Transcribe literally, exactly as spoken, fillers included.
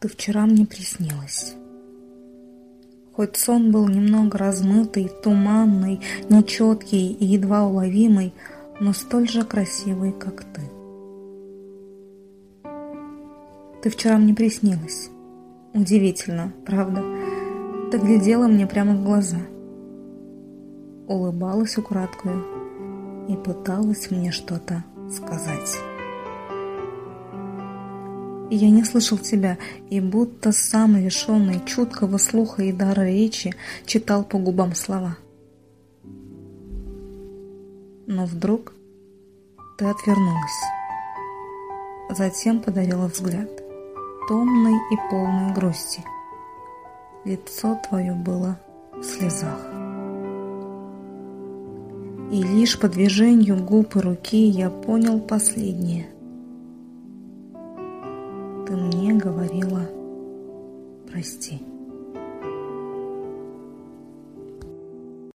Ты вчера мне приснилась. Хоть сон был немного размытый, туманный, нечеткий и едва уловимый, но столь же красивый, как ты. Ты вчера мне приснилась. Удивительно, правда? Ты глядела мне прямо в глаза, улыбалась украдкою и пыталась мне что-то сказать. Я не слышал тебя, и будто сам лишенный чуткого слуха и дара речи читал по губам слова. Но вдруг ты отвернулась, затем подарила взгляд, томный и полный грусти. Лицо твое было в слезах. И лишь по движению губ и руки я понял последнее. Ты мне говорила «прости».